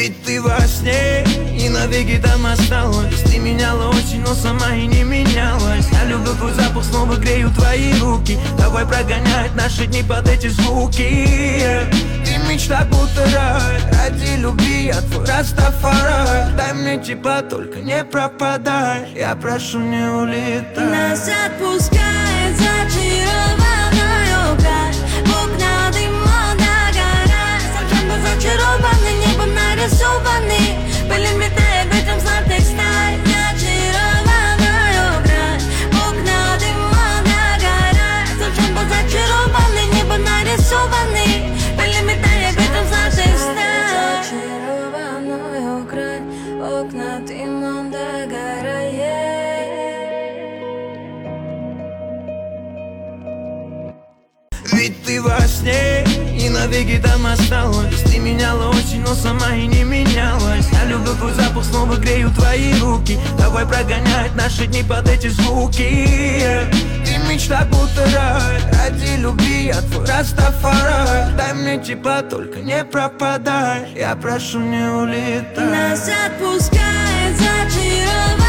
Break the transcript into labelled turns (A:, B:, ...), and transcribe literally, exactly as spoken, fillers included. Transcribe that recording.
A: Ведь ты во сне и навеки там осталась. Ты меняла очень, но сама и не менялась. Я люблю твой запах, снова грею твои руки. Давай прогонять наши дни под эти звуки. Ты мечта будто рай, ради любви я твой Растафарай. Дай мне тепла, только не пропадай. Я прошу, не улетай.
B: Нас отпускает зачарованную грань. В окна дыма догорает. Зачем бы зачарованный, небо нарисованный. Пыль метает в этом золотых сталь. Зачарованную грань. В окна дыма догорает. Зачем бы зачарованный, небо нарисованный. Пыль метает в этом золотых сталь. Зачарованную грань. В окна дыма догорает.
A: Ведь ты во сне и навеки там осталась. Ты меняла очень, но сама и не менялась. Я люблю твой запах, снова грею твои руки. Давай прогонять наши дни под эти звуки. Ты мечта будто рай, ради любви я твой Растафарай. Дай мне тепла, только не пропадай. Я прошу, не улетай.
B: Нас отпускает зачарованный.